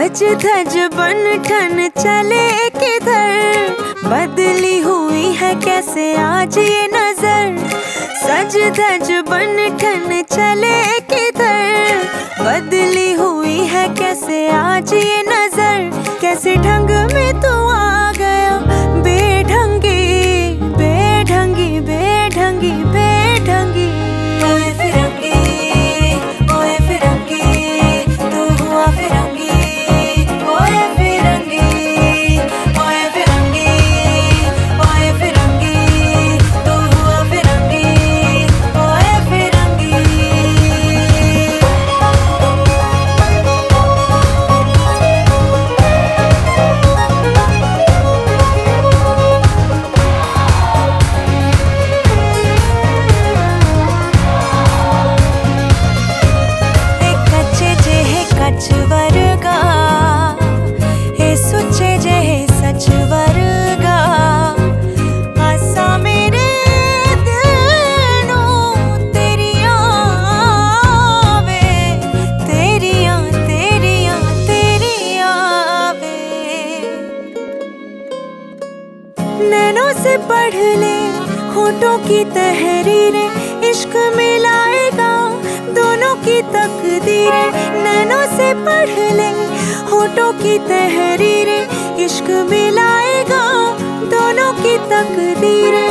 सज धज बन ठन चले किधर, बदली हुई है कैसे आज ये नजर। सज धज बन ठन चले किधर, बदली हुई है कैसे आज ये नजर। कैसे ढंग में तू आ गया बेढंगी बेढंगी बेढंगी बेढंगी। ओए फिरंगी ओए फिरंगी तू हुआ फिरंगी। ओए फिरंगी ओए फिरंगी ओए फिरंगी तू हुआ फिरंगी। ओए फिरंगी वर्गा हे सुचे जे सच वर्गा। आसा मेरे दिल नू तेरियां वे, तेरियां तेरियां तेरियां वे। नैनों से पढ़ ले होठों की तहरीरें, इश्क मिलाएगा दोनों की तकदीरें। नैनों से पढ़ ले होठों की तहरीरें, इश्क मिलाएगा दोनों की तकदीरें।